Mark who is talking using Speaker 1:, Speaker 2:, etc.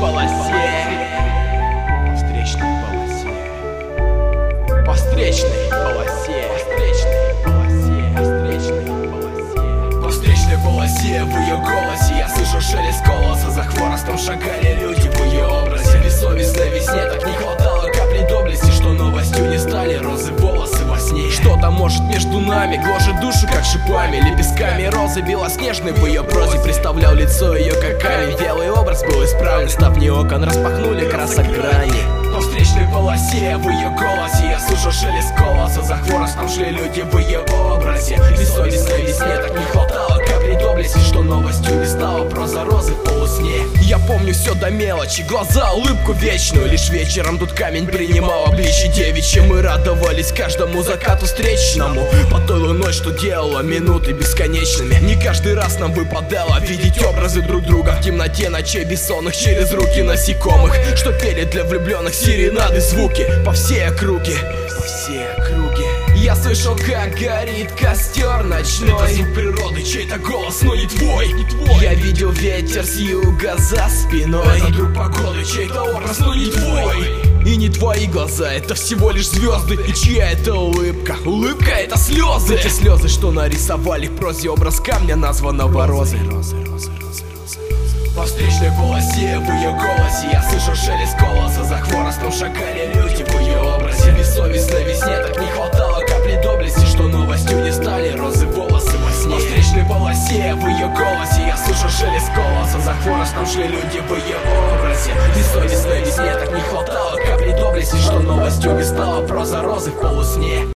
Speaker 1: полосе. По встречной полосе. По встречной полосе. По встречной полосе. В ее голосе я слышу шелест колоса. За хворостом шагали люди в ее образе. Бессовестной весне так не хватало капли доблести, что новостью не стали розы волосы во сне. Что-то может между нами, гложет душу как шипами, лепестками розы белоснежной в ее прозе. Представлял лицо ее как камень, белый образ был исправлен. Ставни окон распахнули красок грани. По встречной полосе, в ее голосе я слышу шелест колоса. За хворостом шли люди в ее образе. Бессовестной весне так не хватало капли доблести, что новостью не стала проза розы в полусне. Я помню все до мелочи, глаза, улыбку вечную. Лишь вечером тут камень принимал обличье девичье. Мы радовались каждому закату встречному, по той луной, что делала минуты бесконечными. Не каждый раз нам выпадало видеть образы друг друга в темноте ночей бессонных, через руки насекомых, что пели для влюбленных серенады звуки по всей округе. По всей округе я слышал, как горит костер ночной. Это звук природы, чей-то голос, но не твой, не твой. Я видел ветер с юга за спиной. Это друг погоды, чей-то образ, но не твой. И не твои глаза, это всего лишь звезды. И чья это улыбка? Улыбка — это слезы. Эти слезы, что нарисовали в прозе образ камня, названного розой. По встречной полосе, в ее голосе я слышу шелест колоса. За хворостом шагали люди в ее образе. Бессовестной весне так не хватало капли доблести, что новостью не стали розы волосы во сне. По встречной полосе, в ее голосе я слышу шелест колоса. За хворостом шли люди в ее образе. Бессовестной весне так не хватало капли доблести, что новостью не стала проза розы в полусне.